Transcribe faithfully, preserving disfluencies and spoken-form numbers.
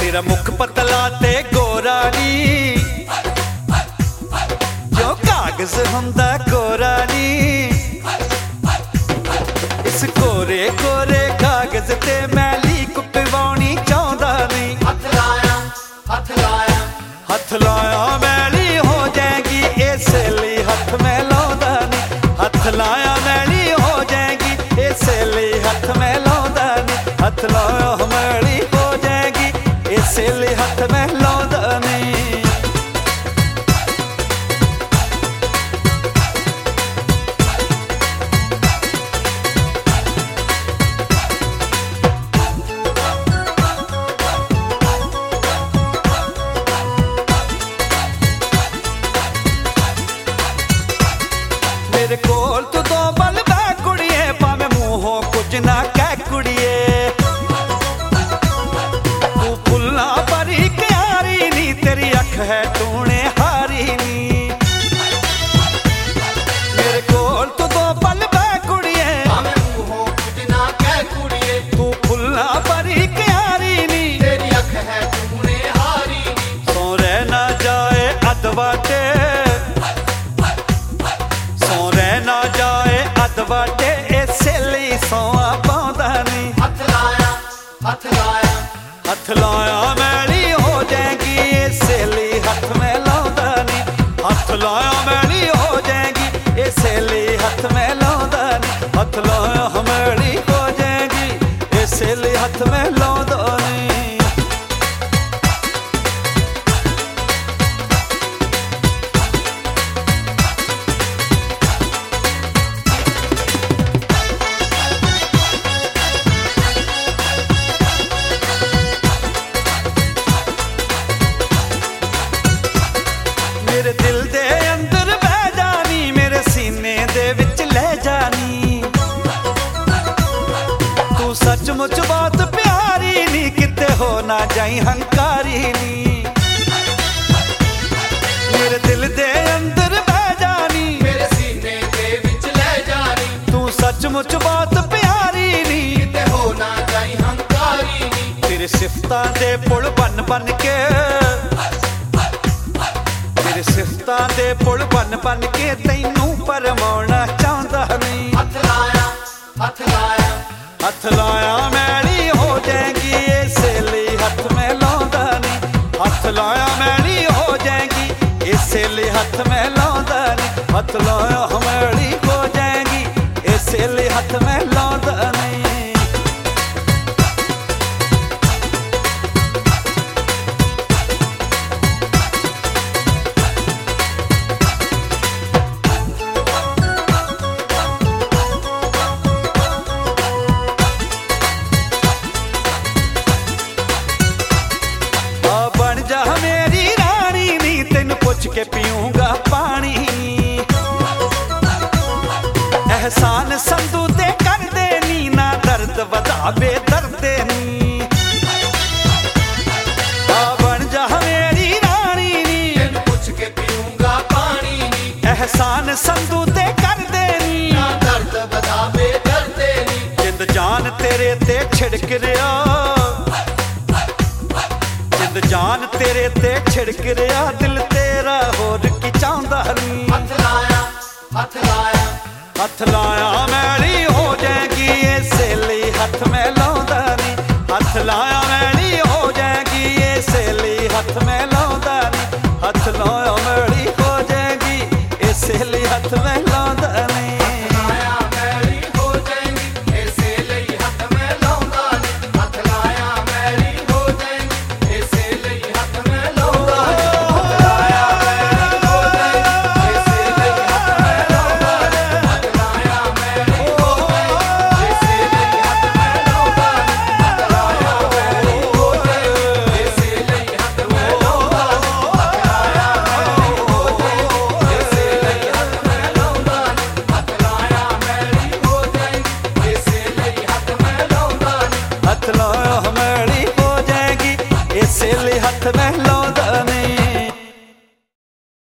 तेरा मुख पतला ते गोरा नी जो कागज हुंदा कोरा नी इस कोरे कोरे कागज ते मैली कुटवाउणी चाहुंदा नहीं हथ लाया हथ लाया हथ लाया मैली हो जाएगी इसे लिए हथ में लाउंदा नहीं हथ लाया मैली हो जाएगी इसे लिए हथ में लाउंदा नहीं हथ लाया मैली हो जाएगी इसे लिए हथ में लाउंदा नहीं मेरे कोल तू दो बल बै कुड़िए भावे मूहों कुछ ना कह कुड़िए तू फुल्ला परी क्यारी नी तेरी अख है टूने हारी नी मेरे कोल तू दो बल बै कुड़िए भावे मूहों कुछ ना कह कुड़िए तू फुल्ला परी क्यारी नी तेरी अख है टूने हारी नी सो रह ना जाए अधवाटे ना जाए अधवाटे इसे लिए सोआ पाउंदा नहीं हथ लाया हथ लाया हथ लाया मैली हो जाएगी इसे लिए हथ में लाउंदा नहीं हथ लाया मैली हो जाएगी इसे लिए हथ में लाउंदा नहीं हथ लाया मैली हो जाएगी इसे लिए हथ में लाउंदा नहीं मेरे दिल दे अंदर बह जानी मेरे सीने दे विच ले जानी तू सचमुच बहुत प्यारी नी किते हो ना जाई हंकारी नी मेरे दिल दे अंदर बह जानी मेरे सीने दे विच ले जानी तू सचमुच बहुत प्यारी नी किते हो ना जाई हंकारी नी तेरे सिफतां दे पुल बन बन के तेरे सिफतां दे पुल बन बन के तैनू परमाउणा चाहुंदा नहीं हथ लाया हथ लाया हथ लाया मैली हो जाएगी इसे लिए हथ में लाउंदा नहीं हथ लाया मैली हो जाएगी इसे लिए हथ में लाउंदा नहीं हथ लाया मैली हो जाएगी इसे लिए हथ में लाउंदा नहीं मेरी रानी नी तेन पुछ के पीऊंगा पानी एहसान संधू दे कर दे नी ना दर्द वधावे दर्दे नी आ बन जा मेरी रानी नी तेन पुछ के पीऊंगा पानी एहसान संधू दे कर दे नी ना दर्द वधावे दर्दे नी जिंद जान तेरे ते छिड़क रिया जान तेरे ते छिड़क रिया दिल तेरा होर की चाहुंदा नहीं हथ लाया हथ लाया हथ लाया मैली हो जाएगी इसे लिए हथ में लाउंदा नहीं हथ लाया मैली हो जाएगी इसे लिए हथ में लाउंदा नहीं हथ लाया मैली हो जाएगी इसे लिए हथ में लाउंदा नहीं हथ लाया मैली हो जाएगी इसे लिए हथ में लाउंदा